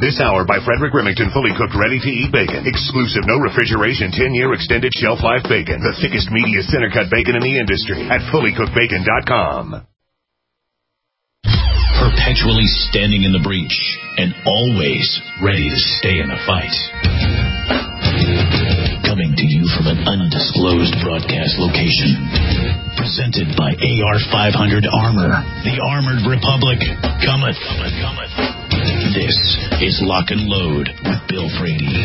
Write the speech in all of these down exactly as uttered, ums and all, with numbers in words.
This hour by Frederick Remington, fully cooked, ready-to-eat bacon. Exclusive, no refrigeration, ten-year extended shelf life bacon. The thickest, meatiest, center-cut bacon in the industry at fully cooked bacon dot com. Perpetually standing in the breach and always ready to stay in the fight. Coming to you from an undisclosed broadcast location. Presented by A R five hundred Armor. The Armored Republic cometh. cometh, cometh. This is Lock and Load with Bill Frady.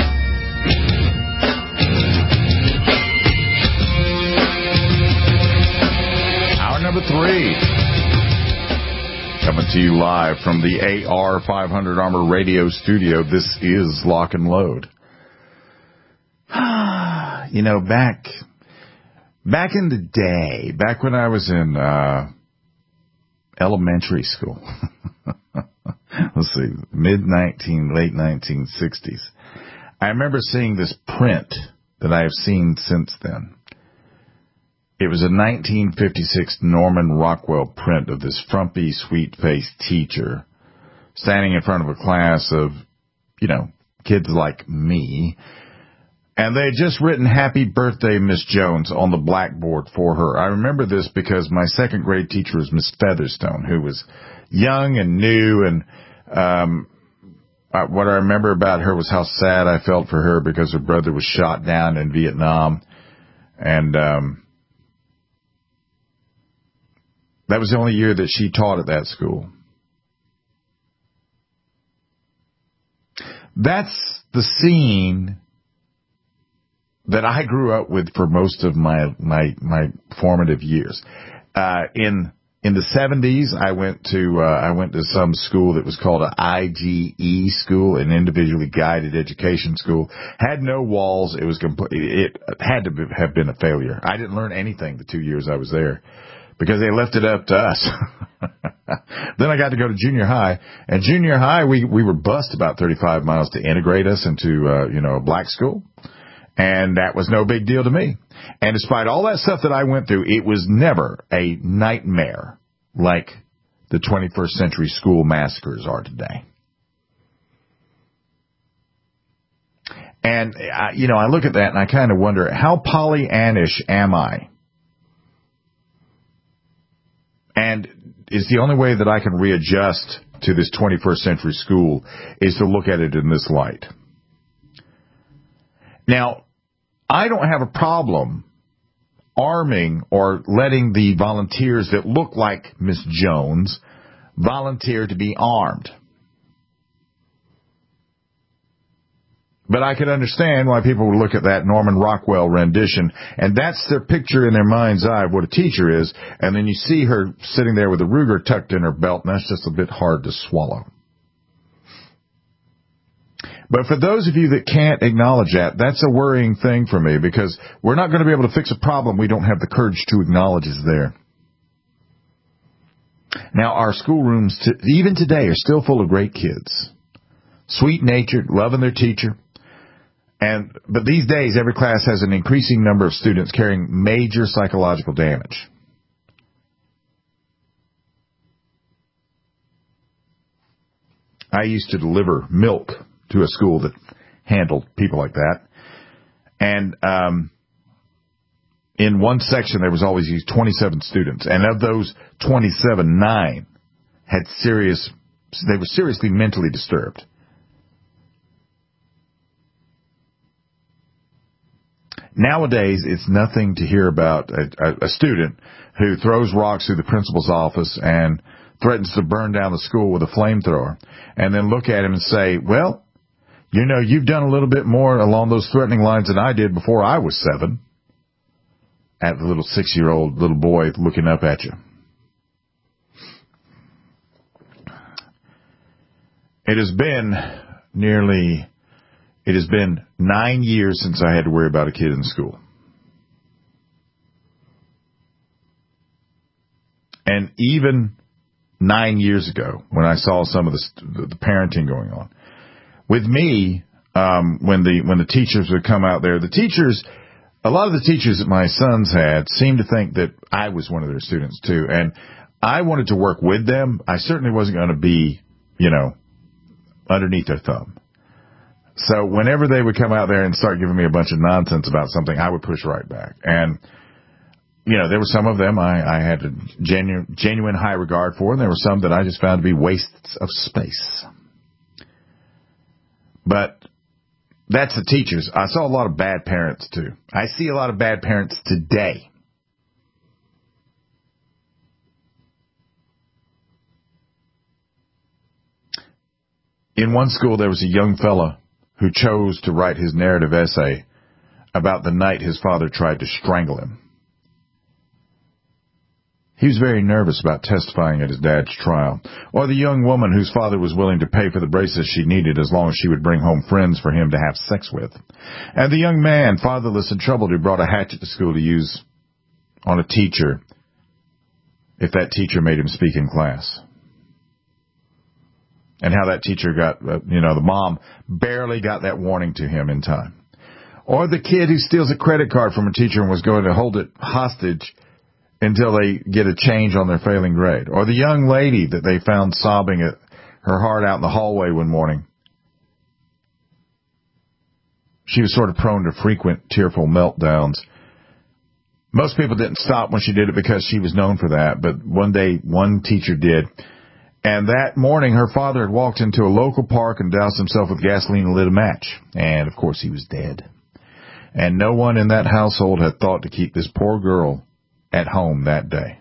Hour number three. Coming to you live from the A R five hundred Armor Radio studio. This is Lock and Load. You know, back back in the day, back when I was in uh, elementary school, let's see, mid nineteen, late nineteen sixties, I remember seeing this print that I have seen since then. It was a nineteen fifty-six Norman Rockwell print of this frumpy, sweet-faced teacher standing in front of a class of, you know, kids like me. And they had just written "Happy Birthday, Miss Jones" on the blackboard for her. I remember this because my second grade teacher was Miss Featherstone, who was young and new. And um, I, what I remember about her was how sad I felt for her because her brother was shot down in Vietnam. And um, that was the only year that she taught at that school. That's the scene that I grew up with for most of my my, my formative years. Uh, in in the seventies, I went to uh, I went to some school that was called an I G E school, an individually guided education school. Had no walls. It was complete. It had to be, have been a failure. I didn't learn anything the two years I was there because they left it up to us. Then I got to go to junior high, and junior high we we were bused about thirty-five miles to integrate us into uh, you know a black school. And that was no big deal to me. And despite all that stuff that I went through, it was never a nightmare like the twenty-first century school massacres are today. And, I, you know, I look at that and I kind of wonder, how Pollyannish am I? And it's the only way that I can readjust to this twenty-first century school is to look at it in this light. Now, I don't have a problem arming or letting the volunteers that look like Miss Jones volunteer to be armed. But I could understand why people would look at that Norman Rockwell rendition, and that's their picture in their mind's eye of what a teacher is, and then you see her sitting there with a Ruger tucked in her belt, and that's just a bit hard to swallow. But for those of you that can't acknowledge that, that's a worrying thing for me, because we're not going to be able to fix a problem we don't have the courage to acknowledge is there. Now, our schoolrooms, t- even today, are still full of great kids. Sweet-natured, loving their teacher. And but these days, every class has an increasing number of students carrying major psychological damage. I used to deliver milk to a school that handled people like that. And um, in one section, there was always these twenty-seven students. And of those twenty-seven, nine had serious, they were seriously mentally disturbed. Nowadays, it's nothing to hear about a, a, a student who throws rocks through the principal's office and threatens to burn down the school with a flamethrower, and then look at him and say, well, you know, you've done a little bit more along those threatening lines than I did before I was seven. At the little six-year-old little boy looking up at you. It has been nearly, it has been nine years since I had to worry about a kid in school. And even nine years ago, when I saw some of the, the parenting going on, with me, um, when the when the teachers would come out there, the teachers, a lot of the teachers that my sons had seemed to think that I was one of their students too, and I wanted to work with them. I certainly wasn't going to be, you know, underneath their thumb. So whenever they would come out there and start giving me a bunch of nonsense about something, I would push right back. And, you know, there were some of them I, I had a genu- genuine high regard for, and there were some that I just found to be wastes of space. But that's the teachers. I saw a lot of bad parents, too. I see a lot of bad parents today. In one school, there was a young fella who chose to write his narrative essay about the night his father tried to strangle him. He was very nervous about testifying at his dad's trial. Or the young woman whose father was willing to pay for the braces she needed as long as she would bring home friends for him to have sex with. And the young man, fatherless and troubled, who brought a hatchet to school to use on a teacher if that teacher made him speak in class. And how that teacher got, uh, you know, the mom barely got that warning to him in time. Or the kid who steals a credit card from a teacher and was going to hold it hostage until they get a change on their failing grade. Or the young lady that they found sobbing at her heart out in the hallway one morning. She was sort of prone to frequent tearful meltdowns. Most people didn't stop when she did it because she was known for that, but one day one teacher did. And that morning, her father had walked into a local park and doused himself with gasoline and lit a match. And, of course, he was dead. And no one in that household had thought to keep this poor girl at home that day.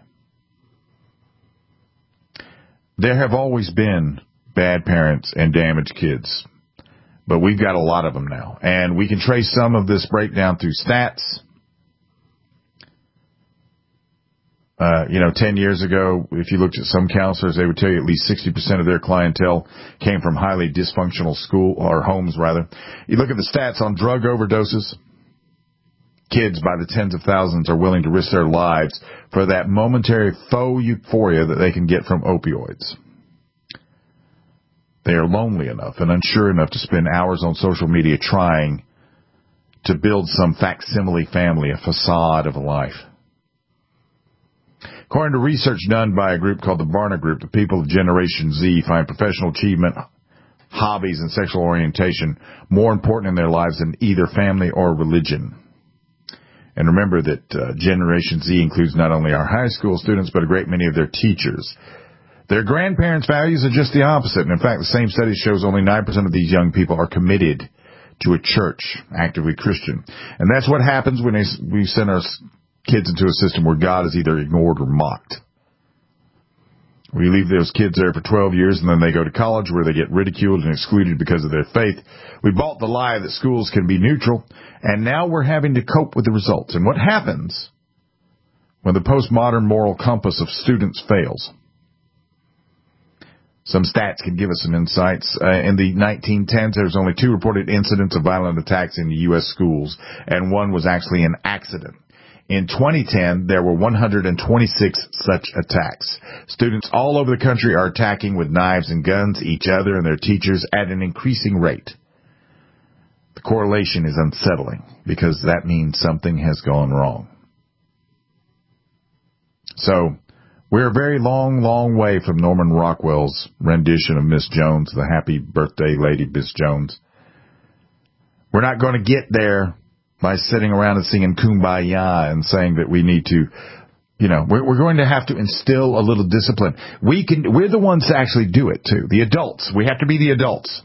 There have always been bad parents and damaged kids. But we've got a lot of them now. And we can trace some of this breakdown through stats. Uh, you know, ten years ago, if you looked at some counselors, they would tell you at least sixty percent of their clientele came from highly dysfunctional school or homes, rather. You look at the stats on drug overdoses. Kids by the tens of thousands are willing to risk their lives for that momentary faux euphoria that they can get from opioids. They are lonely enough and unsure enough to spend hours on social media trying to build some facsimile family, a facade of a life. According to research done by a group called the Barna Group, the people of Generation Z find professional achievement, hobbies, and sexual orientation more important in their lives than either family or religion. And remember that uh, Generation Z includes not only our high school students, but a great many of their teachers. Their grandparents' values are just the opposite. And in fact, the same study shows only nine percent of these young people are committed to a church, actively Christian. And that's what happens when they, we send our kids into a system where God is either ignored or mocked. We leave those kids there for twelve years, and then they go to college where they get ridiculed and excluded because of their faith. We bought the lie that schools can be neutral, and now we're having to cope with the results. And what happens when the postmodern moral compass of students fails? Some stats can give us some insights. Uh, in the nineteen tens, there was only two reported incidents of violent attacks in the U S schools, and one was actually an accident. In twenty ten, there were one hundred twenty-six such attacks. Students all over the country are attacking with knives and guns each other and their teachers at an increasing rate. The correlation is unsettling because that means something has gone wrong. So, we're a very long, long way from Norman Rockwell's rendition of Miss Jones, the happy birthday lady, Miss Jones. We're not going to get there by sitting around and singing Kumbaya and saying that we need to, you know, we're, we're going to have to instill a little discipline. We can, we're the ones to actually do it, too. The adults. We have to be the adults.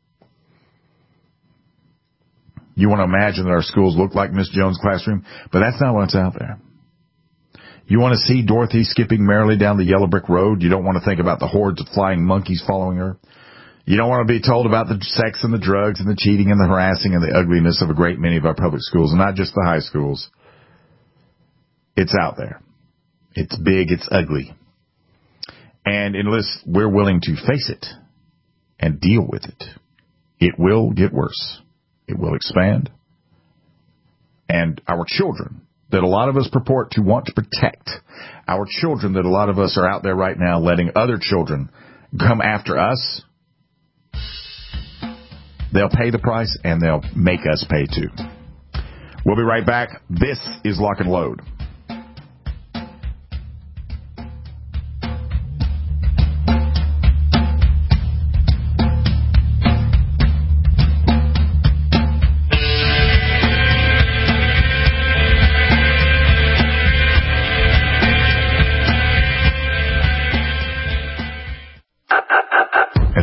You want to imagine that our schools look like Miss Jones' classroom, but that's not what's out there. You want to see Dorothy skipping merrily down the yellow brick road? You don't want to think about the hordes of flying monkeys following her? You don't want to be told about the sex and the drugs and the cheating and the harassing and the ugliness of a great many of our public schools, and not just the high schools. It's out there. It's big. It's ugly. And unless we're willing to face it and deal with it, it will get worse. It will expand. And our children, that a lot of us purport to want to protect, our children that a lot of us are out there right now letting other children come after us, they'll pay the price, and they'll make us pay, too. We'll be right back. This is Lock and Load.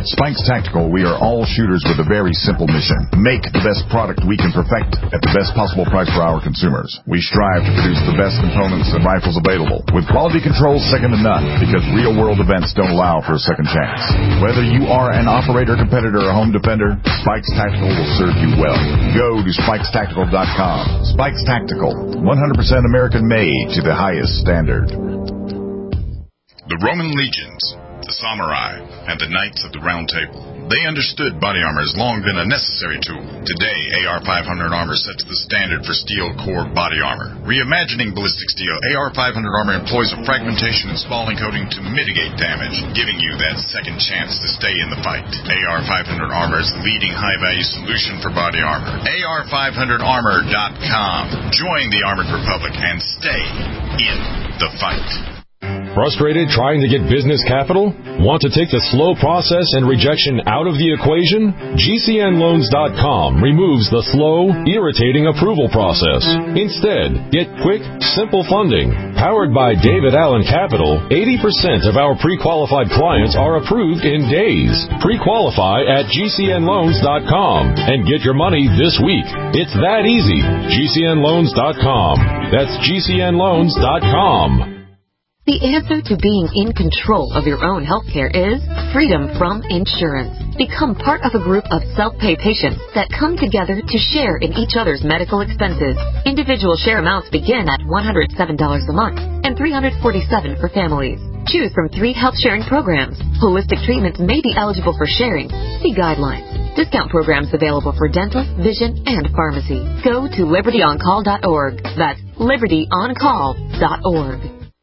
At Spikes Tactical, we are all shooters with a very simple mission. Make the best product we can perfect at the best possible price for our consumers. We strive to produce the best components and rifles available, with quality controls second to none, because real-world events don't allow for a second chance. Whether you are an operator, competitor, or home defender, Spikes Tactical will serve you well. Go to spikes tactical dot com. Spikes Tactical, one hundred percent American-made to the highest standard. The Roman legions, the samurai, and the knights of the Round Table. They understood body armor has long been a necessary tool. Today, A R five hundred armor sets the standard for steel core body armor. Reimagining ballistic steel, A R five hundred armor employs a fragmentation and spalling coating to mitigate damage, giving you that second chance to stay in the fight. A R five hundred armor is the leading high-value solution for body armor. A R five hundred armor dot com. Join the Armored Republic and stay in the fight. Frustrated trying to get business capital? Want to take the slow process and rejection out of the equation? G C N loans dot com removes the slow, irritating approval process. Instead, get quick, simple funding. Powered by David Allen Capital, eighty percent of our pre-qualified clients are approved in days. Pre-qualify at G C N loans dot com and get your money this week. It's that easy. G C N loans dot com. That's G C N loans dot com. The answer to being in control of your own healthcare is freedom from insurance. Become part of a group of self-pay patients that come together to share in each other's medical expenses. Individual share amounts begin at one hundred seven dollars a month and three hundred forty-seven dollars for families. Choose from three health sharing programs. Holistic treatments may be eligible for sharing. See guidelines. Discount programs available for dental, vision, and pharmacy. Go to liberty on call dot org. That's liberty on call dot org.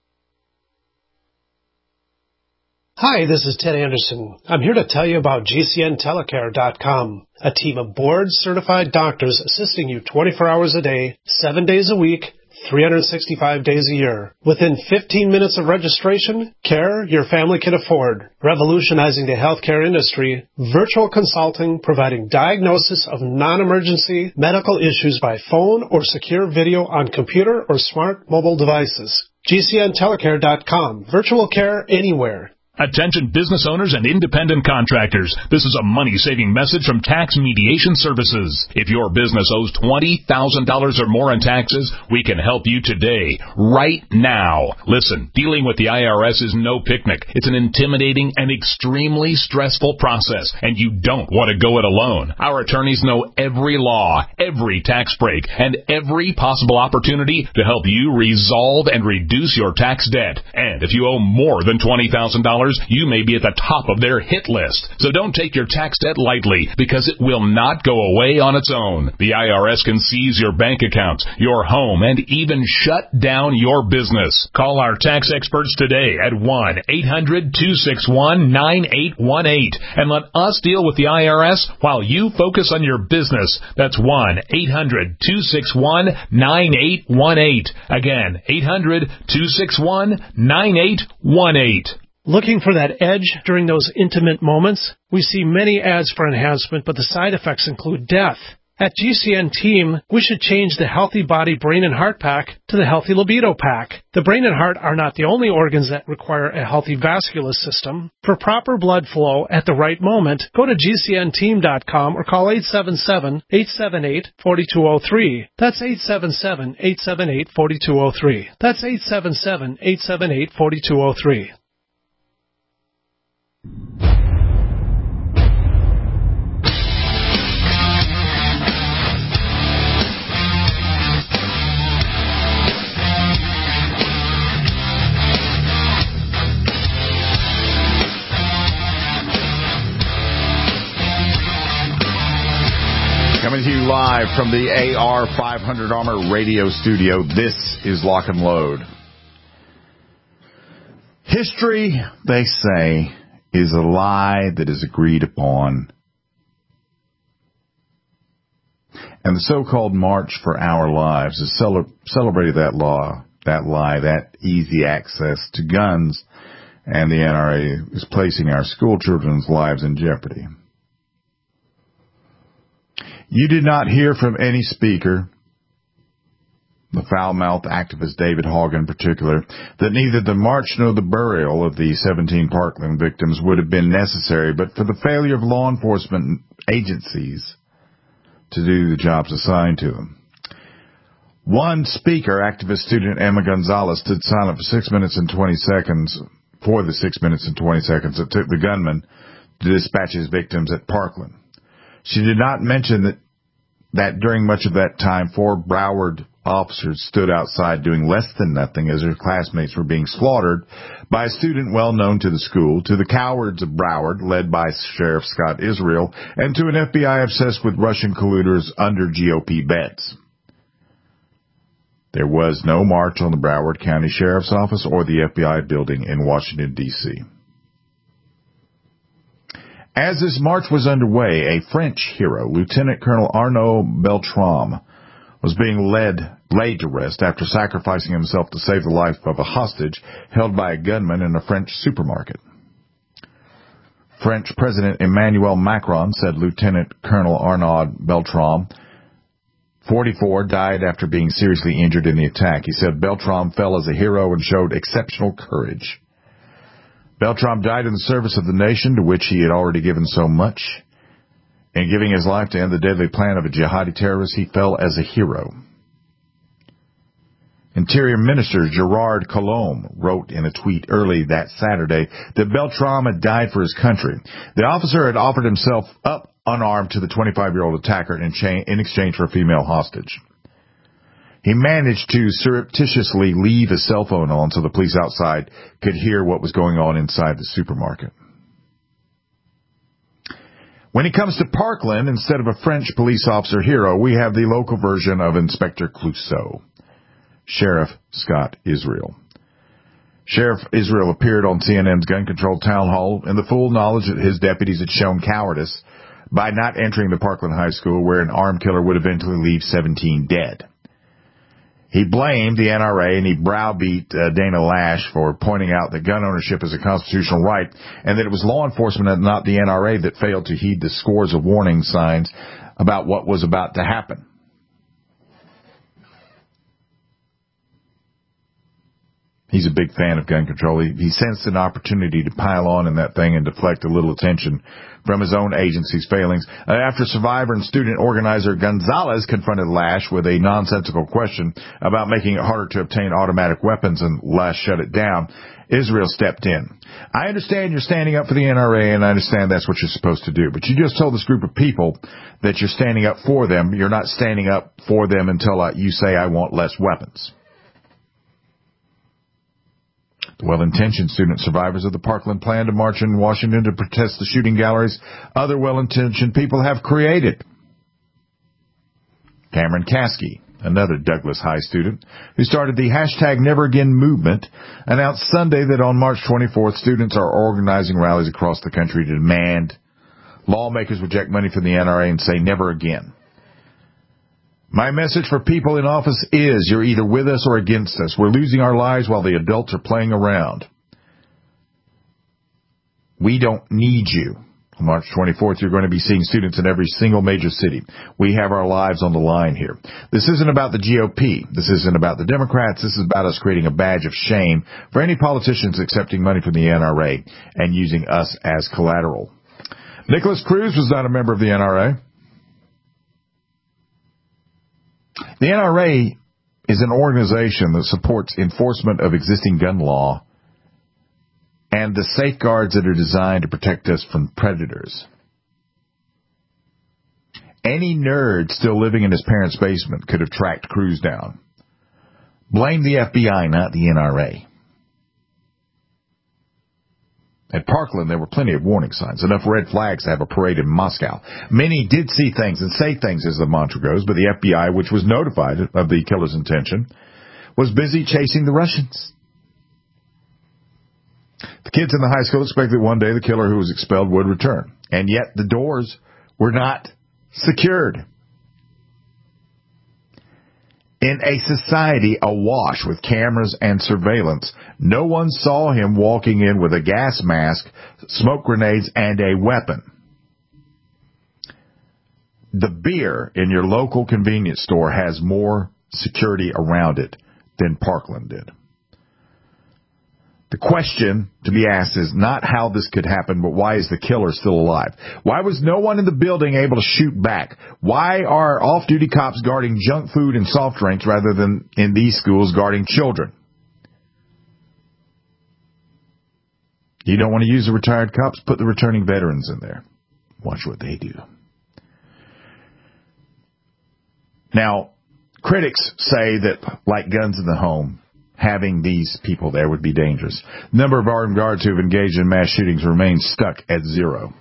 Hi, this is Ted Anderson. I'm here to tell you about G C N telecare dot com, a team of board-certified doctors assisting you twenty-four hours a day, seven days a week, three hundred sixty-five days a year. Within fifteen minutes of registration, care your family can afford. Revolutionizing the healthcare industry, virtual consulting providing diagnosis of non-emergency medical issues by phone or secure video on computer or smart mobile devices. G C N telecare dot com. Virtual care anywhere. Attention business owners and independent contractors. This is a money-saving message from Tax Mediation Services. If your business owes twenty thousand dollars or more in taxes, we can help you today, right now. Listen, dealing with the I R S is no picnic. It's an intimidating and extremely stressful process, and you don't want to go it alone. Our attorneys know every law, every tax break, and every possible opportunity to help you resolve and reduce your tax debt. And if you owe more than twenty thousand dollars, you may be at the top of their hit list. So don't take your tax debt lightly, because it will not go away on its own. The I R S can seize your bank accounts, your home, and even shut down your business. Call our tax experts today at one eight hundred two six one nine eight one eight and let us deal with the I R S while you focus on your business. That's one eight hundred two six one nine eight one eight. Again, eight hundred two six one nine eight one eight. Looking for that edge during those intimate moments? We see many ads for enhancement, but the side effects include death. At G C N Team, we should change the Healthy Body Brain and Heart Pack to the Healthy Libido Pack. The brain and heart are not the only organs that require a healthy vascular system. For proper blood flow at the right moment, go to G C N team dot com or call eight seven seven, eight seven eight, four two zero three. That's eight seven seven, eight seven eight, four two zero three. That's eight seven seven, eight seven eight, four two zero three. Coming to you live from the A R five hundred Armor Radio Studio, this is Lock and Load. History, they say, is a lie that is agreed upon. And the so-called March for Our Lives has cele- celebrated that law, that lie, that easy access to guns, and the N R A is placing our school children's lives in jeopardy. You did not hear from any speaker, the foul-mouthed activist David Hogg in particular, that neither the march nor the burial of the seventeen Parkland victims would have been necessary, but for the failure of law enforcement agencies to do the jobs assigned to them. One speaker, activist student Emma Gonzalez, stood silent for six minutes and twenty seconds, for the six minutes and twenty seconds it took the gunman to dispatch his victims at Parkland. She did not mention that, that during much of that time, four Broward officers stood outside doing less than nothing as their classmates were being slaughtered by a student well known to the school, to the cowards of Broward, led by Sheriff Scott Israel, and to an F B I obsessed with Russian colluders under G O P beds. There was no march on the Broward County Sheriff's Office or the F B I building in Washington, D C As this march was underway, a French hero, Lieutenant Colonel Arnaud Beltrame, was being led, laid to rest after sacrificing himself to save the life of a hostage held by a gunman in a French supermarket. French President Emmanuel Macron said Lieutenant Colonel Arnaud Beltrame, forty-four, died after being seriously injured in the attack. He said Beltrame fell as a hero and showed exceptional courage. Beltrame died in the service of the nation to which he had already given so much. In giving his life to end the deadly plan of a jihadi terrorist, he fell as a hero. Interior Minister Gerard Collomb wrote in a tweet early that Saturday that Beltrame had died for his country. The officer had offered himself up unarmed to the twenty-five-year-old attacker in, cha- in exchange for a female hostage. He managed to surreptitiously leave his cell phone on so the police outside could hear what was going on inside the supermarket. When it comes to Parkland, instead of a French police officer hero, we have the local version of Inspector Clouseau, Sheriff Scott Israel. Sheriff Israel appeared on C N N's gun control town hall in the full knowledge that his deputies had shown cowardice by not entering the Parkland High School, where an armed killer would eventually leave seventeen dead. He blamed the N R A and he browbeat uh, Dana Lash for pointing out that gun ownership is a constitutional right and that it was law enforcement and not the N R A that failed to heed the scores of warning signs about what was about to happen. He's a big fan of gun control. He, he sensed an opportunity to pile on in that thing and deflect a little attention from his own agency's failings. Uh, after survivor and student organizer Gonzalez confronted Lash with a nonsensical question about making it harder to obtain automatic weapons and Lash shut it down, Israel stepped in. I understand you're standing up for the N R A, and I understand that's what you're supposed to do, but you just told this group of people that you're standing up for them. You're not standing up for them until uh, you say, I want less weapons. The well-intentioned student survivors of the Parkland plan to march in Washington to protest the shooting galleries other well-intentioned people have created. Cameron Caskey, another Douglas High student who started the hashtag Never Again movement, announced Sunday that on March twenty-fourth, students are organizing rallies across the country to demand lawmakers reject money from the N R A and say never again. My message for people in office is you're either with us or against us. We're losing our lives while the adults are playing around. We don't need you. On March twenty-fourth, you're going to be seeing students in every single major city. We have our lives on the line here. This isn't about the G O P. This isn't about the Democrats. This is about us creating a badge of shame for any politicians accepting money from the N R A and using us as collateral. Nicholas Cruz was not a member of the N R A. The N R A is an organization that supports enforcement of existing gun law and the safeguards that are designed to protect us from predators. Any nerd still living in his parents' basement could have tracked Cruz down. Blame the F B I, not the N R A. At Parkland, there were plenty of warning signs, enough red flags to have a parade in Moscow. Many did see things and say things, as the mantra goes, but the F B I, which was notified of the killer's intention, was busy chasing the Russians. The kids in the high school expected one day the killer who was expelled would return, and yet the doors were not secured. In a society awash with cameras and surveillance, no one saw him walking in with a gas mask, smoke grenades, and a weapon. The beer in your local convenience store has more security around it than Parkland did. The question to be asked is not how this could happen, but why is the killer still alive? Why was no one in the building able to shoot back? Why are off-duty cops guarding junk food and soft drinks rather than in these schools guarding children? You don't want to use the retired cops? Put the returning veterans in there. Watch what they do. Now, critics say that, like guns in the home, having these people there would be dangerous. The number of armed guards who have engaged in mass shootings remains stuck at zero.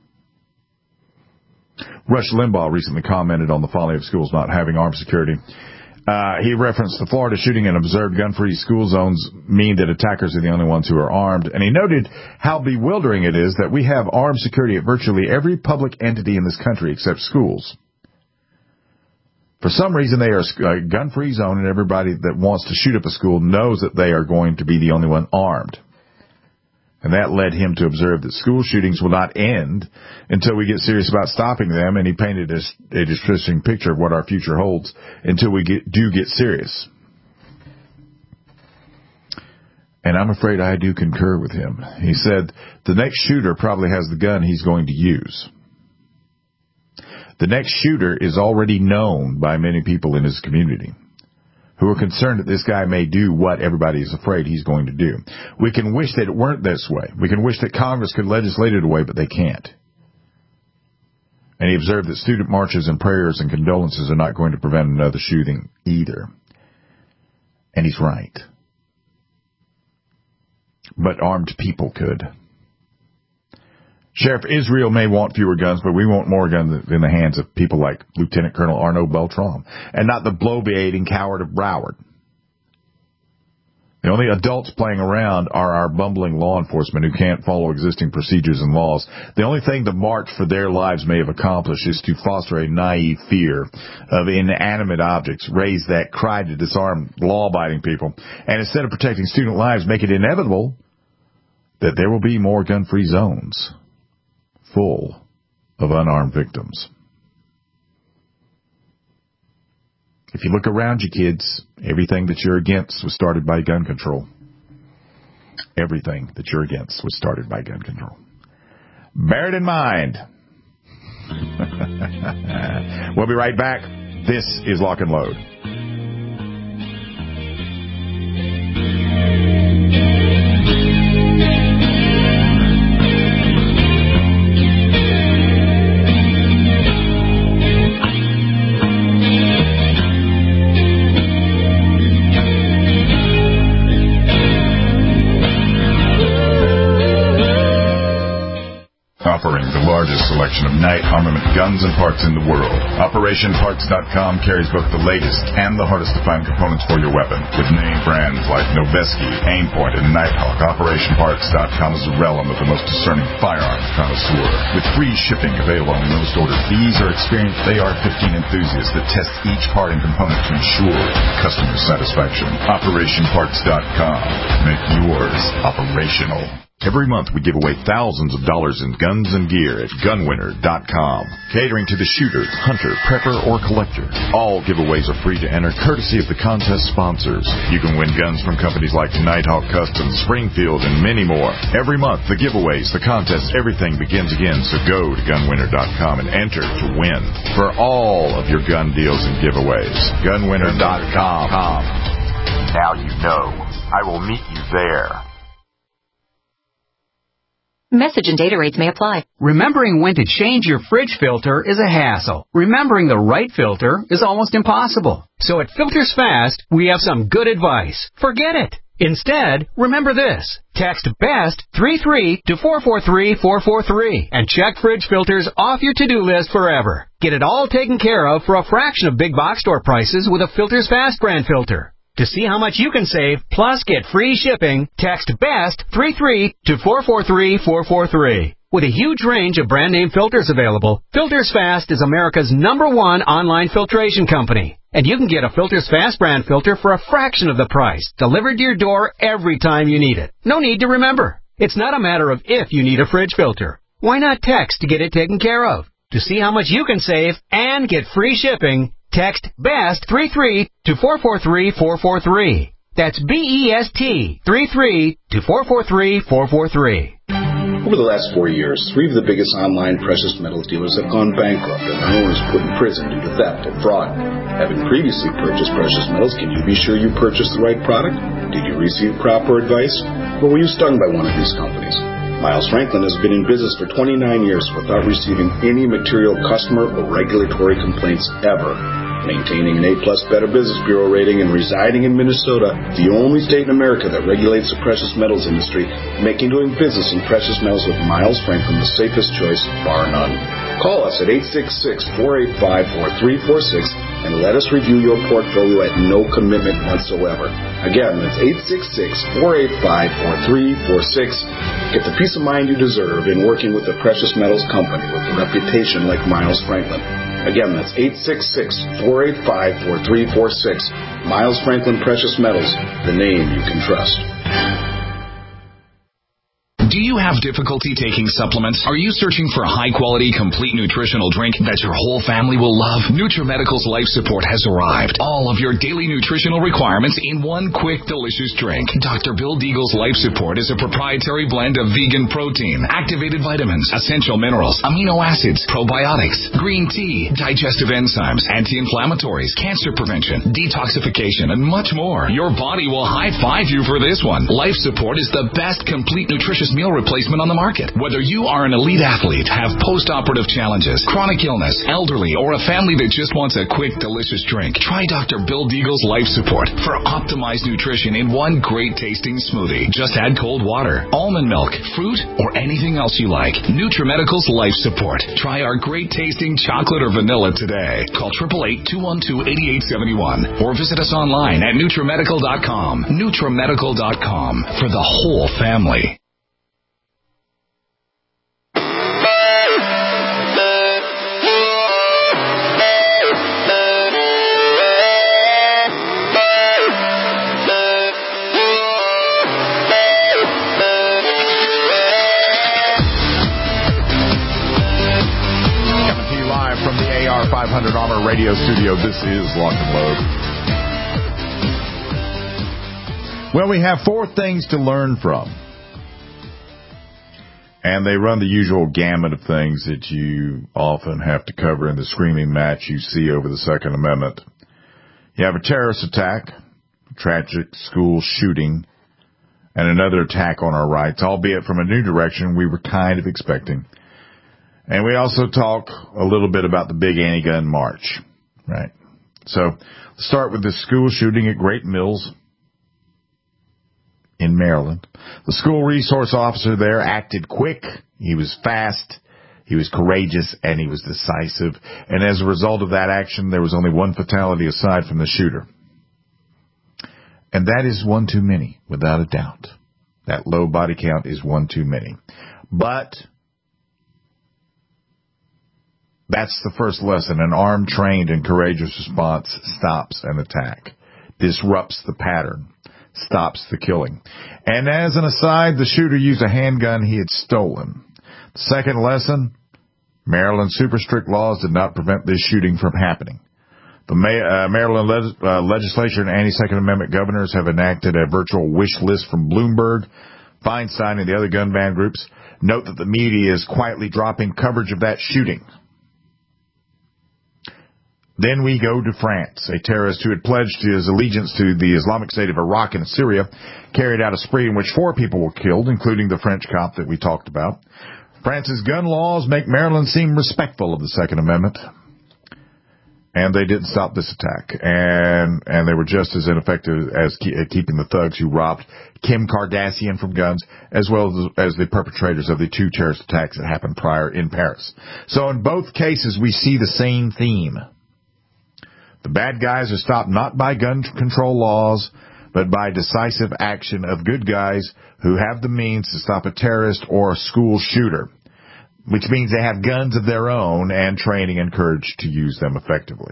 Rush Limbaugh recently commented on the folly of schools not having armed security. Uh, he referenced the Florida shooting and observed gun-free school zones mean that attackers are the only ones who are armed. And he noted how bewildering it is that we have armed security at virtually every public entity in this country except schools. For some reason, they are a gun-free zone, and everybody that wants to shoot up a school knows that they are going to be the only one armed. And that led him to observe that school shootings will not end until we get serious about stopping them, and he painted a, a distressing picture of what our future holds until we get, do get serious. And I'm afraid I do concur with him. He said, the next shooter probably has the gun he's going to use. The next shooter is already known by many people in his community who are concerned that this guy may do what everybody is afraid he's going to do. We can wish that it weren't this way. We can wish that Congress could legislate it away, but they can't. And he observed that student marches and prayers and condolences are not going to prevent another shooting either. And he's right. But armed people could. Sheriff Israel may want fewer guns, but we want more guns in the hands of people like Lieutenant Colonel Arnaud Beltrame, and not the bloviating coward of Broward. The only adults playing around are our bumbling law enforcement who can't follow existing procedures and laws. The only thing the march for their lives may have accomplished is to foster a naive fear of inanimate objects, raise that cry to disarm law-abiding people, and instead of protecting student lives, make it inevitable that there will be more gun-free zones full of unarmed victims. If you look around you, kids, everything that you're against was started by gun control. Everything that you're against was started by gun control. Bear it in mind. We'll be right back. This is Lock and Load. Offering the largest selection of night armament guns and parts in the world, Operation Parts dot com carries both the latest and the hardest to find components for your weapon. With name brands like Noveske, Aimpoint, and Nighthawk, Operation Parts dot com is the realm of the most discerning firearms connoisseur. With free shipping available on most orders, these are experienced A R fifteen enthusiasts that test each part and component to ensure customer satisfaction. Operation Parts dot com. Make yours operational. Every month we give away thousands of dollars in guns and gear at gun winner dot com. Catering to the shooter, hunter, prepper, or collector. All giveaways are free to enter, courtesy of the contest sponsors. You can win guns from companies like Nighthawk Customs, Springfield, and many more. Every month, the giveaways, the contests, everything begins again. So go to gun winner dot com and enter to win for all of your gun deals and giveaways. gun winner dot com. Now you know. I will meet you there. Message and data rates may apply. Remembering when to change your fridge filter is a hassle. Remembering the right filter is almost impossible. So at Filters Fast, we have some good advice. Forget it. Instead, remember this. Text BEST three three to four four three four four three and check fridge filters off your to-do list forever. Get it all taken care of for a fraction of big box store prices with a Filters Fast brand filter. To see how much you can save, plus get free shipping, text BEST three three to four four three four four three. With a huge range of brand name filters available, Filters Fast is America's number one online filtration company. And you can get a Filters Fast brand filter for a fraction of the price, delivered to your door every time you need it. No need to remember. It's not a matter of if you need a fridge filter. Why not text to get it taken care of? To see how much you can save and get free shipping, Text BEST thirty-three to four four three four four three. That's B E S T thirty-three to four four three four four three. Over the last four years, three of the biggest online precious metals dealers have gone bankrupt and their owners put in prison due to theft and fraud. Having previously purchased precious metals, can you be sure you purchased the right product? Did you receive proper advice? Or were you stung by one of these companies? Miles Franklin has been in business for twenty-nine years without receiving any material customer or regulatory complaints ever. Maintaining an A-plus Better Business Bureau rating and residing in Minnesota, the only state in America that regulates the precious metals industry, making doing business in precious metals with Miles Franklin the safest choice, bar none. Call us at eight six six, four eight five, four three four six and let us review your portfolio at no commitment whatsoever. Again, that's eight six six, four eight five, four three four six. Get the peace of mind you deserve in working with a precious metals company with a reputation like Miles Franklin. Again, that's eight six six, four eight five, four three four six. Miles Franklin Precious Metals, the name you can trust. Do you have difficulty taking supplements? Are you searching for a high-quality, complete nutritional drink that your whole family will love? NutriMedical's Life Support has arrived. All of your daily nutritional requirements in one quick, delicious drink. Doctor Bill Deagle's Life Support is a proprietary blend of vegan protein, activated vitamins, essential minerals, amino acids, probiotics, green tea, digestive enzymes, anti-inflammatories, cancer prevention, detoxification, and much more. Your body will high-five you for this one. Life Support is the best complete nutritious meal replacement on the market. Whether you are an elite athlete, have post-operative challenges, chronic illness, elderly, or a family that just wants a quick, delicious drink, try Doctor Bill Deagle's Life Support for optimized nutrition in one great-tasting smoothie. Just add cold water, almond milk, fruit, or anything else you like. NutriMedical's Life Support. Try our great-tasting chocolate or vanilla today. Call eight eight eight, two one two, eight eight seven one or visit us online at NutriMedical dot com. NutriMedical dot com for the whole family. five hundred Armor Radio Studio. This is Lock and Load. Well, we have four things to learn from. And they run the usual gamut of things that you often have to cover in the screaming match you see over the Second Amendment. You have a terrorist attack, a tragic school shooting, and another attack on our rights, albeit from a new direction we were kind of expecting. And we also talk a little bit about the big anti-gun march, right? So let's start with the school shooting at Great Mills in Maryland. The school resource officer there acted quick. He was fast. He was courageous, and he was decisive. And as a result of that action, there was only one fatality aside from the shooter. And that is one too many, without a doubt. That low body count is one too many. But that's the first lesson. An armed, trained, and courageous response stops an attack, disrupts the pattern, stops the killing. And as an aside, the shooter used a handgun he had stolen. The second lesson, Maryland's super strict laws did not prevent this shooting from happening. The May, uh, Maryland le- uh, legislature and anti-Second Amendment governors have enacted a virtual wish list from Bloomberg, Feinstein, and the other gun ban groups. Note that the media is quietly dropping coverage of that shooting. Then we go to France. A terrorist who had pledged his allegiance to the Islamic State of Iraq and Syria carried out a spree in which four people were killed, including the French cop that we talked about. France's gun laws make Maryland seem respectful of the Second Amendment. And they didn't stop this attack. And and they were just as ineffective as ke- keeping the thugs who robbed Kim Kardashian from guns, as well as, as the perpetrators of the two terrorist attacks that happened prior in Paris. So in both cases, we see the same theme. The bad guys are stopped not by gun control laws, but by decisive action of good guys who have the means to stop a terrorist or a school shooter, which means they have guns of their own and training and courage to use them effectively.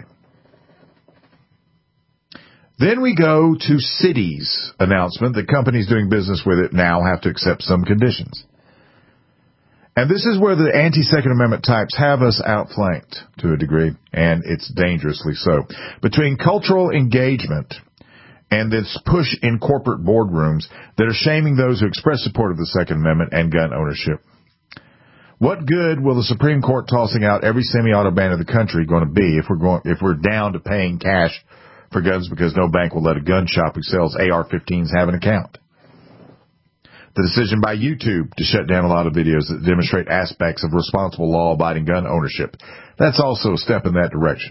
Then we go to Citi's announcement that companies doing business with it now have to accept some conditions. And this is where the anti-Second Amendment types have us outflanked to a degree, and it's dangerously so. Between cultural engagement and this push in corporate boardrooms that are shaming those who express support of the Second Amendment and gun ownership. What good will the Supreme Court tossing out every semi-auto ban in the country going to be if we're going if we're down to paying cash for guns because no bank will let a gun shop who sells A R fifteens have an account? The decision by YouTube to shut down a lot of videos that demonstrate aspects of responsible law-abiding gun ownership. That's also a step in that direction.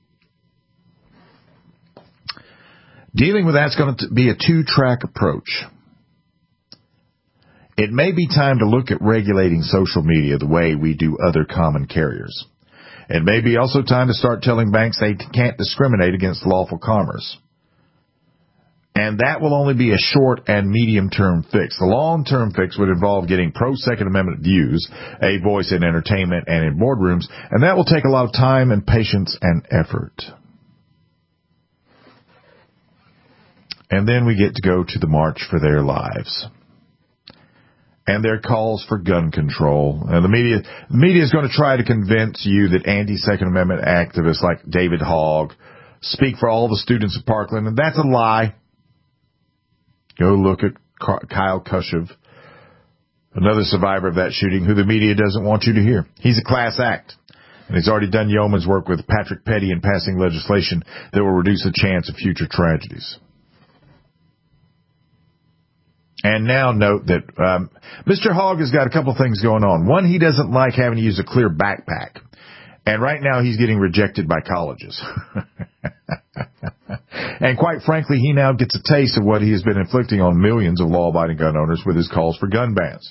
Dealing with that's going to be a two-track approach. It may be time to look at regulating social media the way we do other common carriers. It may be also time to start telling banks they can't discriminate against lawful commerce. And that will only be a short and medium-term fix. The long-term fix would involve getting pro-Second Amendment views, a voice in entertainment and in boardrooms, and that will take a lot of time and patience and effort. And then we get to go to the March for Their Lives and their calls for gun control. And the media, the media is going to try to convince you that anti-Second Amendment activists like David Hogg speak for all the students of Parkland, and that's a lie. Go look at Kyle Kushev, another survivor of that shooting, who the media doesn't want you to hear. He's a class act, and he's already done yeoman's work with Patrick Petty in passing legislation that will reduce the chance of future tragedies. And now note that um, Mister Hogg has got a couple things going on. One, he doesn't like having to use a clear backpack. And right now he's getting rejected by colleges. And quite frankly, he now gets a taste of what he has been inflicting on millions of law-abiding gun owners with his calls for gun bans.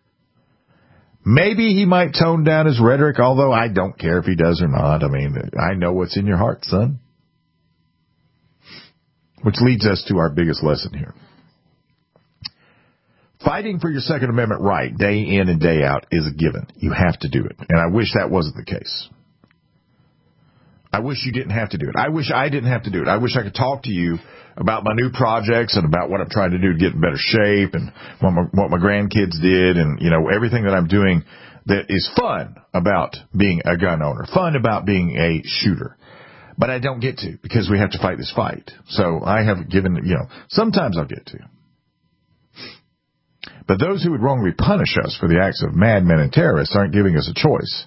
Maybe he might tone down his rhetoric, although I don't care if he does or not. I mean, I know what's in your heart, son. Which leads us to our biggest lesson here. Fighting for your Second Amendment right day in and day out is a given. You have to do it. And I wish that wasn't the case. I wish you didn't have to do it. I wish I didn't have to do it. I wish I could talk to you about my new projects and about what I'm trying to do to get in better shape and what my, what my grandkids did and, you know, everything that I'm doing that is fun about being a gun owner, fun about being a shooter. But I don't get to because we have to fight this fight. So I have given, you know, sometimes I'll get to. But those who would wrongly punish us for the acts of madmen and terrorists aren't giving us a choice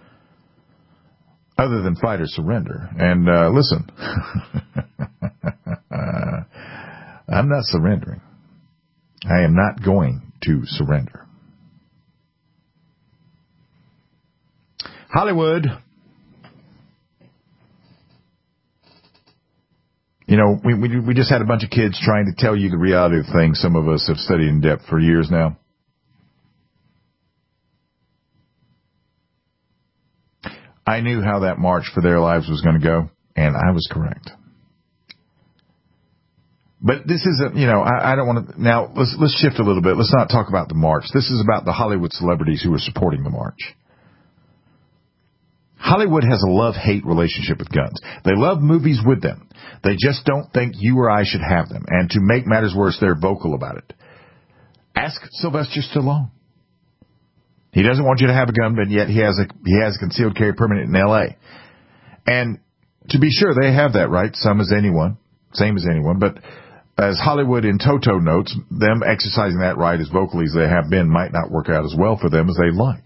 other than fight or surrender. And uh, listen, I'm not surrendering. I am not going to surrender. Hollywood. You know, we, we we just had a bunch of kids trying to tell you the reality of things some of us have studied in depth for years now. I knew how that march for their lives was going to go, and I was correct. But this isn't, you know, I, I don't want to, now let's let's shift a little bit. Let's not talk about the march. This is about the Hollywood celebrities who are supporting the march. Hollywood has a love-hate relationship with guns. They love movies with them. They just don't think you or I should have them. And to make matters worse, they're vocal about it. Ask Sylvester Stallone. He doesn't want you to have a gun, but yet he has a he has a concealed carry permit in L A. And to be sure, they have that right, some as anyone, same as anyone. But as Hollywood in toto notes, them exercising that right as vocally as they have been might not work out as well for them as they'd like.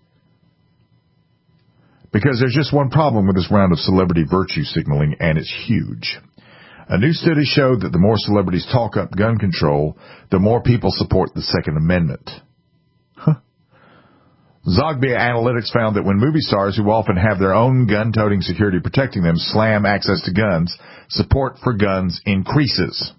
Because there's just one problem with this round of celebrity virtue signaling, and it's huge. A new study showed that the more celebrities talk up gun control, the more people support the Second Amendment. Huh. Zogby Analytics found that when movie stars who often have their own gun-toting security protecting them slam access to guns, support for guns increases.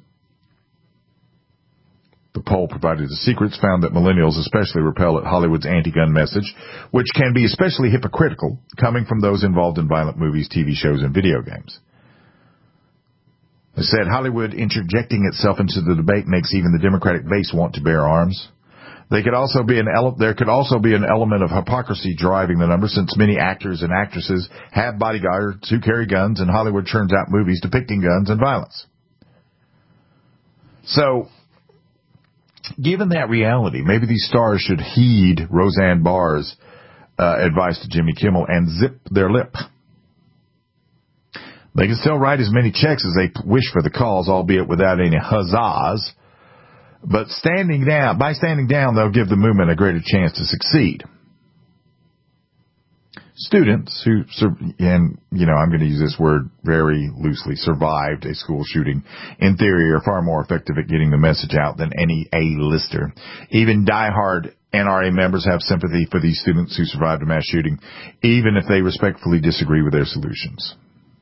The poll provided the secrets found that millennials especially repel at Hollywood's anti-gun message, which can be especially hypocritical coming from those involved in violent movies, T V shows, and video games. They said Hollywood interjecting itself into the debate makes even the Democratic base want to bear arms. They could also be an ele- there could also be an element of hypocrisy driving the number, since many actors and actresses have bodyguards who carry guns, and Hollywood churns out movies depicting guns and violence. So given that reality, maybe these stars should heed Roseanne Barr's uh, advice to Jimmy Kimmel and zip their lip. They can still write as many checks as they wish for the cause, albeit without any huzzahs. But standing down, by standing down, they'll give the movement a greater chance to succeed. Students who, and, you know, I'm going to use this word very loosely, survived a school shooting, in theory, are far more effective at getting the message out than any A-lister. Even diehard N R A members have sympathy for these students who survived a mass shooting, even if they respectfully disagree with their solutions.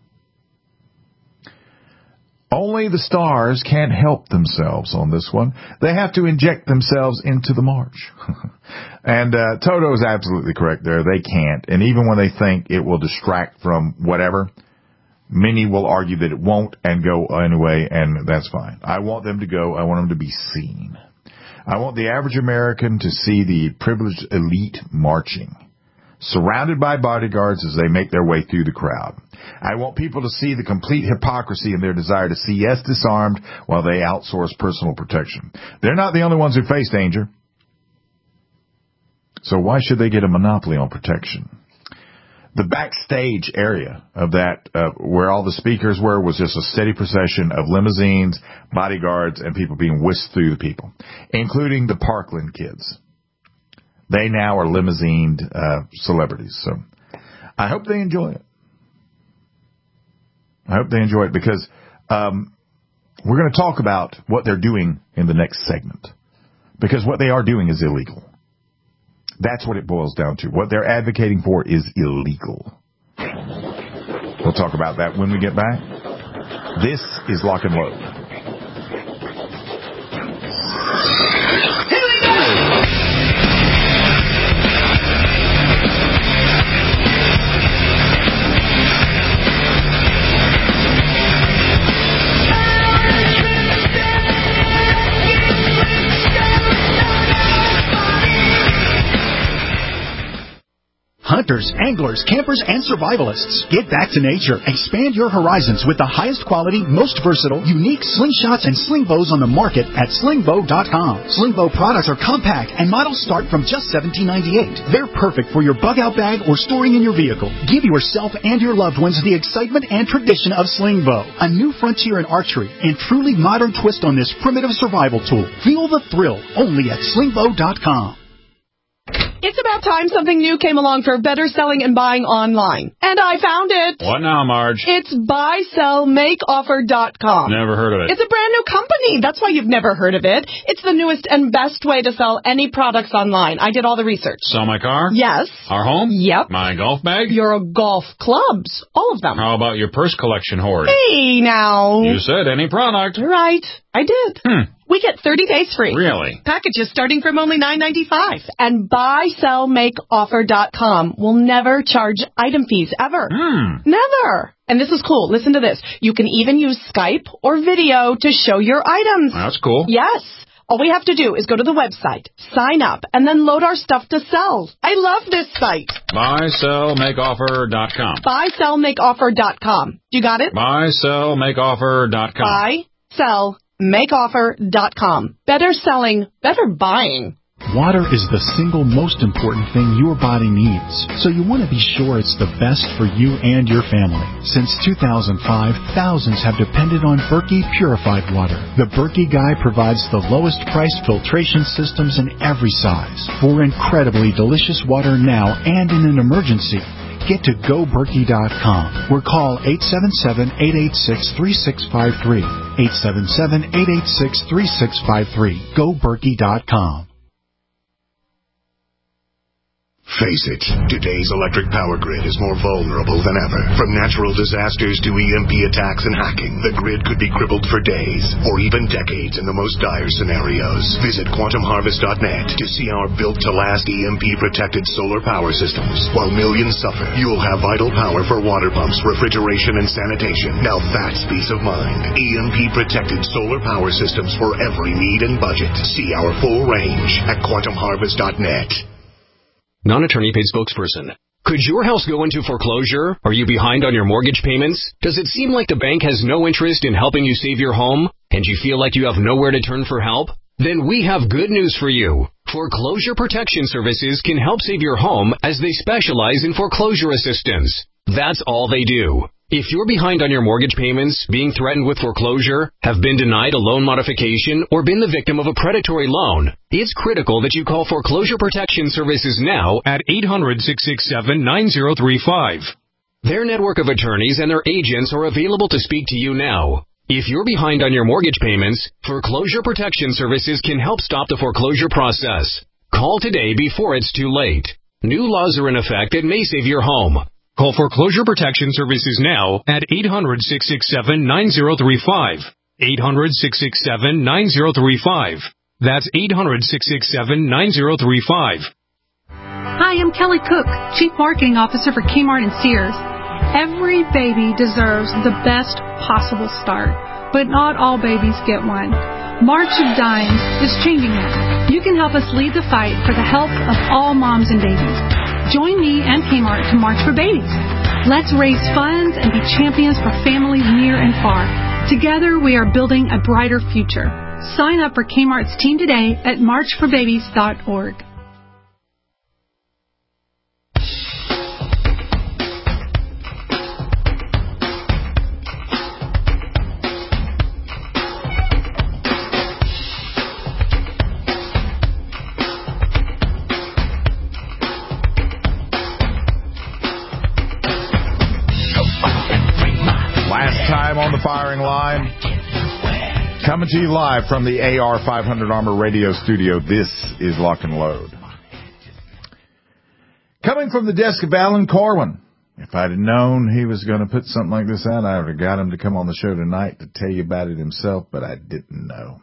Only the stars can't help themselves on this one. They have to inject themselves into the march. And uh, Toto is absolutely correct there. They can't. And even when they think it will distract from whatever, many will argue that it won't and go anyway, and that's fine. I want them to go. I want them to be seen. I want the average American to see the privileged elite marching, surrounded by bodyguards as they make their way through the crowd. I want people to see the complete hypocrisy in their desire to see us disarmed while they outsource personal protection. They're not the only ones who face danger. So why should they get a monopoly on protection? The backstage area of that, uh, where all the speakers were, was just a steady procession of limousines, bodyguards, and people being whisked through the people, including the Parkland kids. They now are limousined uh, celebrities. So I hope they enjoy it. I hope they enjoy it because um, we're going to talk about what they're doing in the next segment. Because what they are doing is illegal. That's what it boils down to. What they're advocating for is illegal. We'll talk about that when we get back. This is Lock and Load. Hunters, anglers, campers, and survivalists. Get back to nature. Expand your horizons with the highest quality, most versatile, unique slingshots and sling bows on the market at sling bow dot com. Sling bow products are compact and models start from just seventeen ninety-eight. They're perfect for your bug-out bag or storing in your vehicle. Give yourself and your loved ones the excitement and tradition of sling bow, a new frontier in archery and truly modern twist on this primitive survival tool. Feel the thrill only at sling bow dot com. It's about time something new came along for better selling and buying online. And I found it. What now, Marge? It's buy sell make offer dot com. Never heard of it. It's a brand new company. That's why you've never heard of it. It's the newest and best way to sell any products online. I did all the research. Sell my car? Yes. Our home? Yep. My golf bag? Your golf clubs. All of them. How about your purse collection hoard? Hey, now. You said any product. Right. I did. Hmm. We get thirty days free. Really? Packages starting from only nine ninety-five. And buy sell make offer dot com will never charge item fees ever. Hmm. Never. And this is cool. Listen to this. You can even use Skype or video to show your items. That's cool. Yes. All we have to do is go to the website, sign up, and then load our stuff to sell. I love this site. buy sell make offer dot com. buy sell make offer dot com. You got it? buy sell make offer dot com. buy sell make offer dot com. Better selling, better buying. Water is the single most important thing your body needs, so you want to be sure it's the best for you and your family. Since two thousand five, thousands have depended on Berkey purified water. The Berkey Guy provides the lowest priced filtration systems in every size for incredibly delicious water now and in an emergency. Get to go berkey dot com or call eight seven seven, eight eight six, three six five three. eight seven seven, eight eight six, three six five three. go berkey dot com. Face it, today's electric power grid is more vulnerable than ever. From natural disasters to E M P attacks and hacking, the grid could be crippled for days or even decades in the most dire scenarios. Visit quantum harvest dot net to see our built-to-last E M P-protected solar power systems. While millions suffer, you'll have vital power for water pumps, refrigeration, and sanitation. Now that's peace of mind. E M P-protected solar power systems for every need and budget. See our full range at quantum harvest dot net. Non-attorney paid spokesperson. Could your house go into foreclosure? Are you behind on your mortgage payments? Does it seem like the bank has no interest in helping you save your home? And you feel like you have nowhere to turn for help? Then we have good news for you. Foreclosure Protection Services can help save your home as they specialize in foreclosure assistance. That's all they do. If you're behind on your mortgage payments, being threatened with foreclosure, have been denied a loan modification, or been the victim of a predatory loan, it's critical that you call Foreclosure Protection Services now at eight hundred, six six seven, nine zero three five. Their network of attorneys and their agents are available to speak to you now. If you're behind on your mortgage payments, Foreclosure Protection Services can help stop the foreclosure process. Call today before it's too late. New laws are in effect that may save your home. Call Foreclosure Protection Services now at eight hundred, six six seven, nine zero three five. eight hundred, six six seven, nine zero three five. That's eight hundred, six six seven, nine zero three five. Hi, I'm Kelly Cook, Chief Marketing Officer for Kmart and Sears. Every baby deserves the best possible start, but not all babies get one. March of Dimes is changing that. You can help us lead the fight for the health of all moms and babies. Join me and Kmart to March for Babies. Let's raise funds and be champions for families near and far. Together, we are building a brighter future. Sign up for Kmart's team today at march for babies dot org. On the firing line, coming to you live from the A R five hundred Armor Radio Studio. This is Lock and Load. Coming from the desk of Alan Corwin. If I'd have known he was going to put something like this out, I would have got him to come on the show tonight to tell you about it himself, but I didn't know.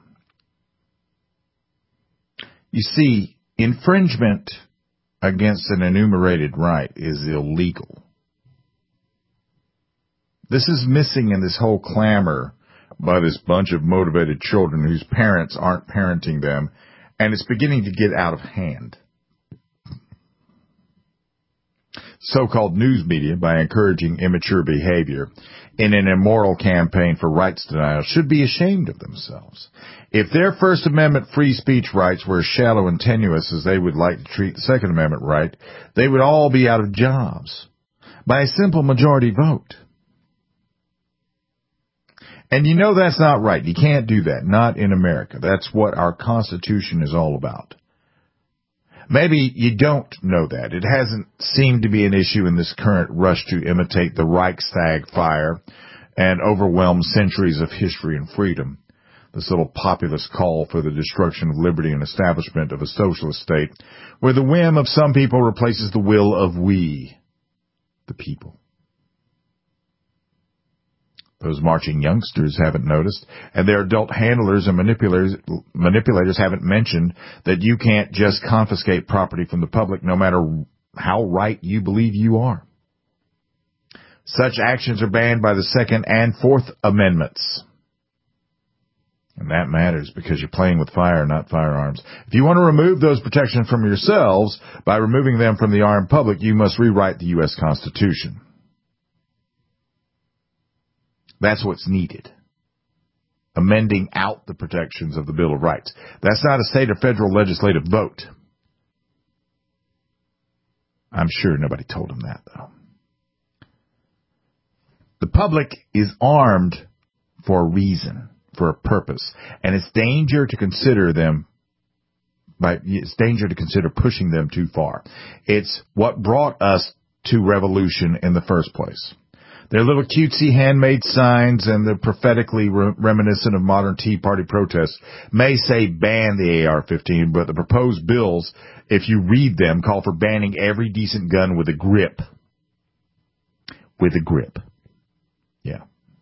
You see, infringement against an enumerated right is illegal. This is missing in this whole clamor by this bunch of motivated children whose parents aren't parenting them, and it's beginning to get out of hand. So-called news media, by encouraging immature behavior in an immoral campaign for rights denial, should be ashamed of themselves. If their First Amendment free speech rights were as shallow and tenuous as they would like to treat the Second Amendment right, they would all be out of jobs by a simple majority vote. And you know that's not right. You can't do that. Not in America. That's what our Constitution is all about. Maybe you don't know that. It hasn't seemed to be an issue in this current rush to imitate the Reichstag fire and overwhelm centuries of history and freedom. This little populist call for the destruction of liberty and establishment of a socialist state where the whim of some people replaces the will of we, the people. Those marching youngsters haven't noticed, and their adult handlers and manipulators, manipulators haven't mentioned that you can't just confiscate property from the public no matter how right you believe you are. Such actions are banned by the Second and Fourth Amendments. And that matters because you're playing with fire, not firearms. If you want to remove those protections from yourselves by removing them from the armed public, you must rewrite the U S Constitution. That's what's needed. Amending out the protections of the Bill of Rights. That's not a state or federal legislative vote. I'm sure nobody told him that, though. The public is armed for a reason, for a purpose, and it's danger to consider them by it's danger to consider pushing them too far. It's what brought us to revolution in the first place. Their little cutesy handmade signs and the prophetically re- reminiscent of modern Tea Party protests may say ban the A R fifteen, but the proposed bills, if you read them, call for banning every decent gun with a grip. With a grip. Yeah.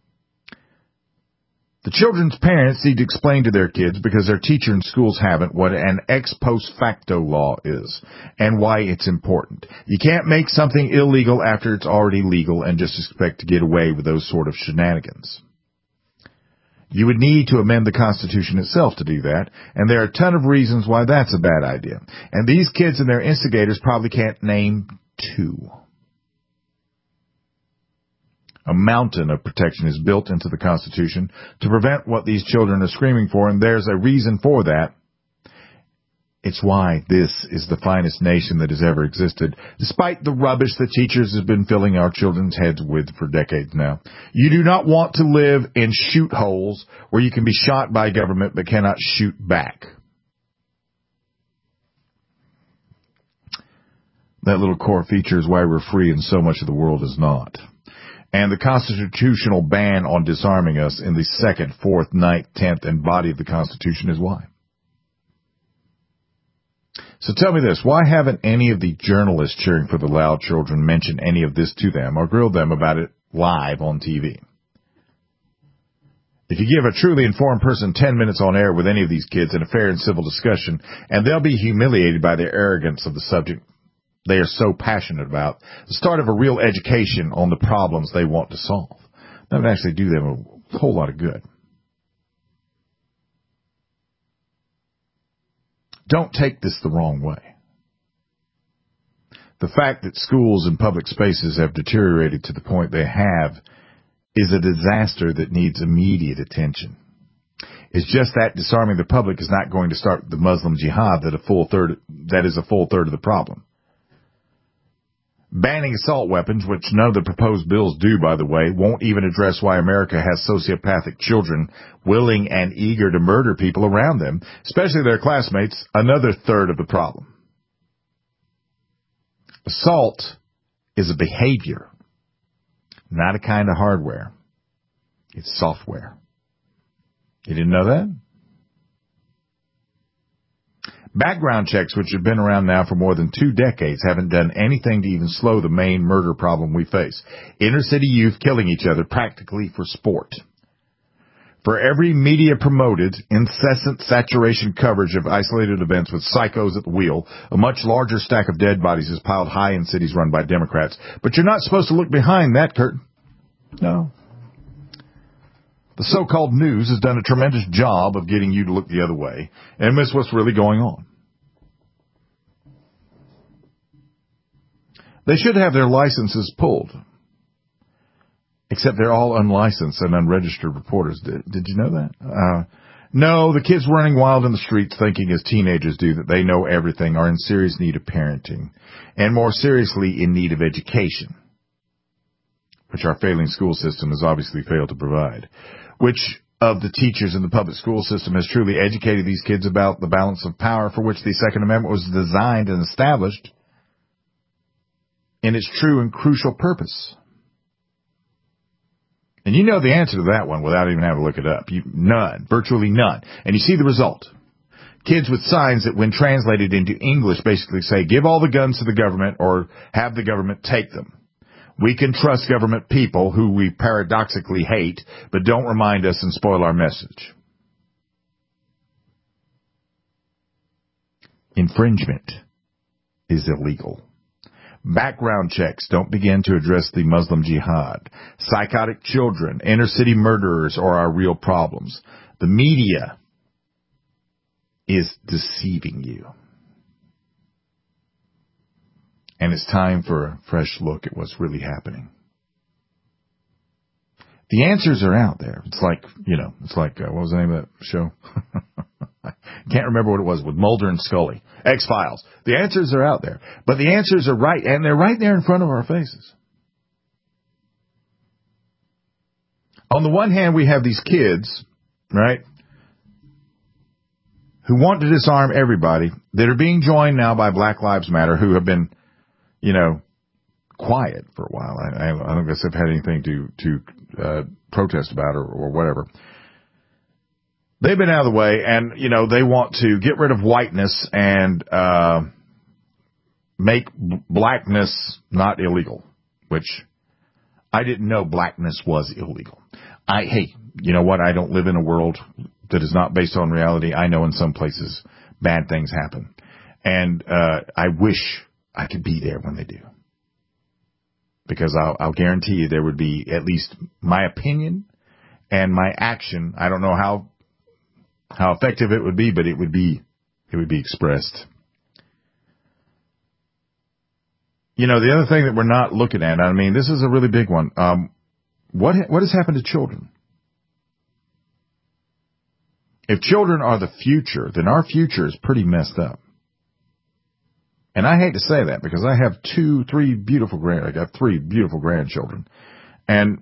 The children's parents need to explain to their kids, because their teacher in schools haven't, what an ex post facto law is and why it's important. You can't make something illegal after it's already legal and just expect to get away with those sort of shenanigans. You would need to amend the Constitution itself to do that, and there are a ton of reasons why that's a bad idea. And these kids and their instigators probably can't name two. A mountain of protection is built into the Constitution to prevent what these children are screaming for, and there's a reason for that. It's why this is the finest nation that has ever existed, despite the rubbish that teachers have been filling our children's heads with for decades now. You do not want to live in shoot holes where you can be shot by government but cannot shoot back. That little core feature is why we're free and so much of the world is not. And the constitutional ban on disarming us in the second, fourth, ninth, tenth, and body of the Constitution is why. So tell me this, why haven't any of the journalists cheering for the loud children mentioned any of this to them or grilled them about it live on T V? If you give a truly informed person ten minutes on air with any of these kids in a fair and civil discussion, and they'll be humiliated by their arrogance of the subject they are so passionate about, the start of a real education on the problems they want to solve, that would actually do them a whole lot of good. Don't take this the wrong way. The fact that schools and public spaces have deteriorated to the point they have is a disaster that needs immediate attention. It's just that disarming the public is not going to start the Muslim jihad that a full third that is a full third of the problem. Banning assault weapons, which none of the proposed bills do, by the way, won't even address why America has sociopathic children willing and eager to murder people around them, especially their classmates, another third of the problem. Assault is a behavior, not a kind of hardware. It's software. You didn't know that? Background checks, which have been around now for more than two decades, haven't done anything to even slow the main murder problem we face. Inner-city youth killing each other practically for sport. For every media-promoted, incessant saturation coverage of isolated events with psychos at the wheel, a much larger stack of dead bodies is piled high in cities run by Democrats. But you're not supposed to look behind that curtain. No. The so-called news has done a tremendous job of getting you to look the other way and miss what's really going on. They should have their licenses pulled. Except they're all unlicensed and unregistered reporters. Did, did you know that? Uh, no, the kids running wild in the streets thinking as teenagers do that they know everything are in serious need of parenting, and more seriously in need of education, which our failing school system has obviously failed to provide. Which of the teachers in the public school system has truly educated these kids about the balance of power for which the Second Amendment was designed and established in its true and crucial purpose? And you know the answer to that one without even having to look it up. You, none. Virtually none. And you see the result. Kids with signs that when translated into English basically say, give all the guns to the government or have the government take them. We can trust government people who we paradoxically hate, but don't remind us and spoil our message. Infringement is illegal. Background checks don't begin to address the Muslim jihad. Psychotic children, inner-city murderers are our real problems. The media is deceiving you. And it's time for a fresh look at what's really happening. The answers are out there. It's like, you know, it's like, uh, what was the name of that show? I can't remember what it was, with Mulder and Scully. X-Files. The answers are out there. But the answers are right, and they're right there in front of our faces. On the one hand, we have these kids, right, who want to disarm everybody, that are being joined now by Black Lives Matter, who have been, you know, quiet for a while. I, I, I don't guess I've had anything to to uh, protest about or, or whatever. They've been out of the way, and, you know, they want to get rid of whiteness and uh, make blackness not illegal, which I didn't know blackness was illegal. I, hey, you know what? I don't live in a world that is not based on reality. I know in some places bad things happen, and uh, I wish I could be there when they do. Because I'll, I'll guarantee you there would be at least my opinion and my action. I don't know how how effective it would be, but it would be it would be expressed. You know, the other thing that we're not looking at, I mean, this is a really big one. Um, what what has happened to children? If children are the future, then our future is pretty messed up. And I hate to say that because I have two, three beautiful grand, I got three beautiful grandchildren. And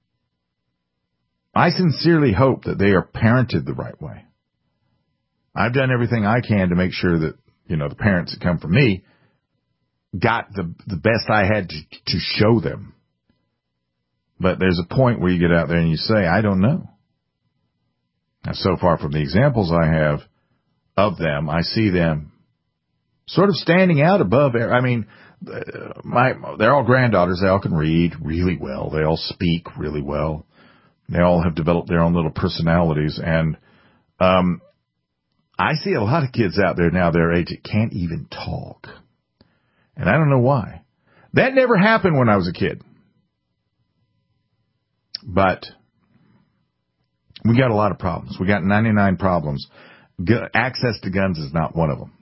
I sincerely hope that they are parented the right way. I've done everything I can to make sure that, you know, the parents that come from me got the the best I had to, to show them. But there's a point where you get out there and you say, I don't know. Now, so far from the examples I have of them, I see them sort of standing out above. I mean, my they're all granddaughters. They all can read really well. They all speak really well. They all have developed their own little personalities. And um, I see a lot of kids out there now their age that can't even talk. And I don't know why. That never happened when I was a kid. But we got a lot of problems. We got ninety-nine problems. Gu- access to guns is not one of them.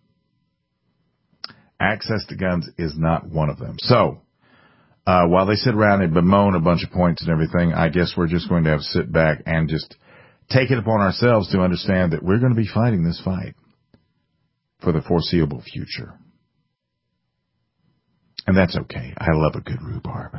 Access to guns is not one of them. So, uh, while they sit around and bemoan a bunch of points and everything, I guess we're just going to have to sit back and just take it upon ourselves to understand that we're going to be fighting this fight for the foreseeable future. And that's okay. I love a good rhubarb.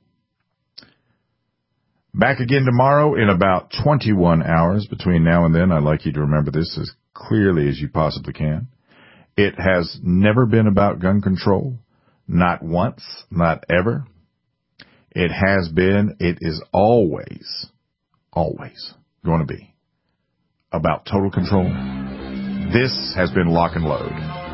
Back again tomorrow in about twenty-one hours. Between now and then, I'd like you to remember this as clearly as you possibly can. It has never been about gun control. Not once, not ever. It has been, it is always, always going to be about total control. This has been Lock and Load.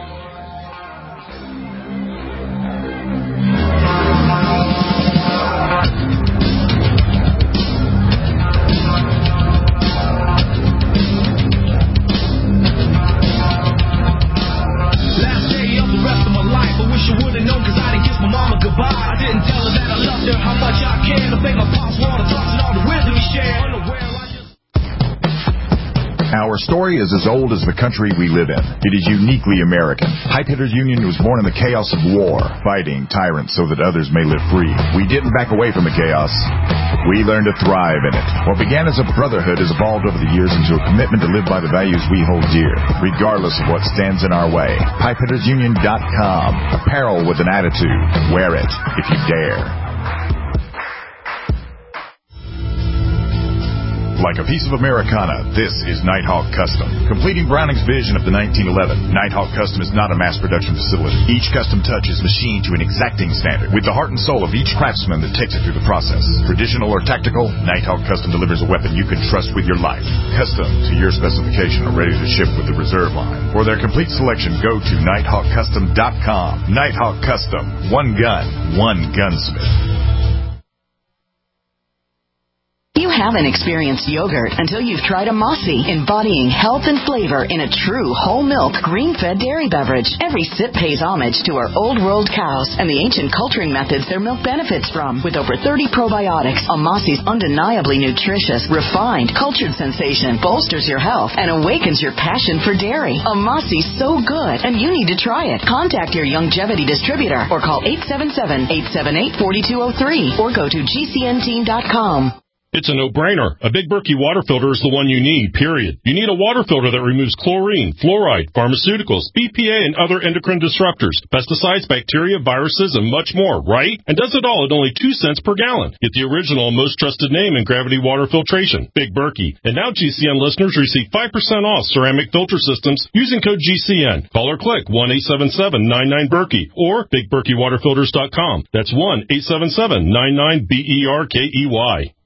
I didn't tell her that I loved her, how much I care to make my pops want to talk and all the wisdom he shared. Unaware, I just... Our story is as old as the country we live in. It is uniquely American. Pipe Hitters Union was born in the chaos of war, fighting tyrants so that others may live free. We didn't back away from the chaos. We learned to thrive in it. What began as a brotherhood has evolved over the years into a commitment to live by the values we hold dear, regardless of what stands in our way. pipe hitters union dot com. Apparel with an attitude. Wear it if you dare. Like a piece of Americana, this is Nighthawk Custom. Completing Browning's vision of the nineteen eleven, Nighthawk Custom is not a mass production facility. Each custom touch is machined to an exacting standard with the heart and soul of each craftsman that takes it through the process. Traditional or tactical, Nighthawk Custom delivers a weapon you can trust with your life. Custom to your specification or ready to ship with the reserve line. For their complete selection, go to nighthawk custom dot com. Nighthawk Custom. One gun, one gunsmith. You haven't experienced yogurt until you've tried a Mossy, embodying health and flavor in a true whole milk, green-fed dairy beverage. Every sip pays homage to our old world cows and the ancient culturing methods their milk benefits from. With over thirty probiotics, a Mossy's undeniably nutritious, refined, cultured sensation bolsters your health and awakens your passion for dairy. A Mossy's so good, and you need to try it. Contact your Youngevity distributor or call eight seven seven, eight seven eight, four two zero three or go to G C N team dot com. It's a no-brainer. A Big Berkey water filter is the one you need, period. You need a water filter that removes chlorine, fluoride, pharmaceuticals, B P A, and other endocrine disruptors, pesticides, bacteria, viruses, and much more, right? And does it all at only two cents per gallon. Get the original and most trusted name in gravity water filtration, Big Berkey. And now G C N listeners receive five percent off ceramic filter systems using code G C N. Call or click one eight seven seven, nine nine, Berkey or big berkey water filters dot com. That's one eight seven seven, nine nine, B E R K E Y.